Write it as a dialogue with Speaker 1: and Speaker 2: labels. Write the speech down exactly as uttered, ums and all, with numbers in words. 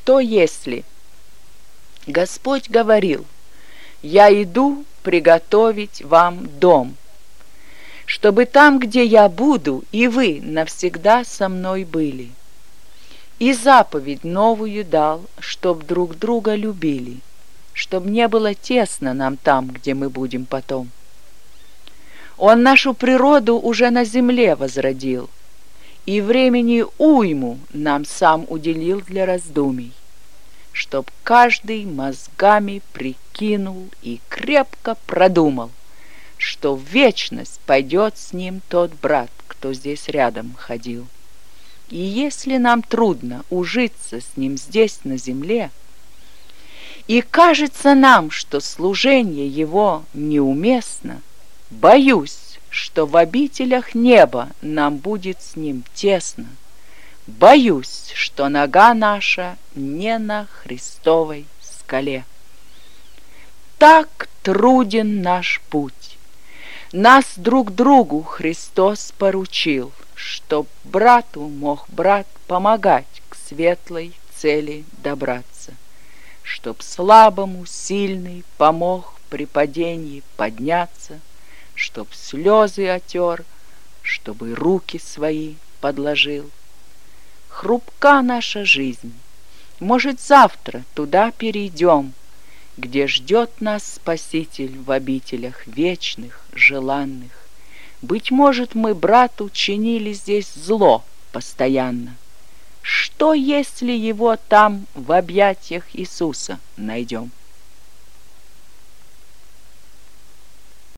Speaker 1: что если? Господь говорил: «Я иду приготовить вам дом, чтобы там, где я буду, и вы навсегда со мной были. И заповедь новую дал, чтоб друг друга любили, чтоб не было тесно нам там, где мы будем потом». Он нашу природу уже на земле возродил, и времени уйму нам сам уделил для раздумий, чтоб каждый мозгами прикинул и крепко продумал, что в вечность пойдет с ним тот брат, кто здесь рядом ходил. И если нам трудно ужиться с ним здесь на земле, и кажется нам, что служение его неуместно, боюсь, что в обителях неба нам будет с ним тесно. Боюсь, что нога наша не на Христовой скале. Так труден наш путь. Нас друг другу Христос поручил, чтоб брату мог брат помогать к светлой цели добраться, чтоб слабому сильный помог при падении подняться, чтоб слезы отер, чтобы руки свои подложил. Хрупка наша жизнь, может, завтра туда перейдем, где ждет нас Спаситель в обителях вечных, желанных. Быть может, мы брату чинили здесь зло постоянно. Что, если его там в объятиях Иисуса найдем?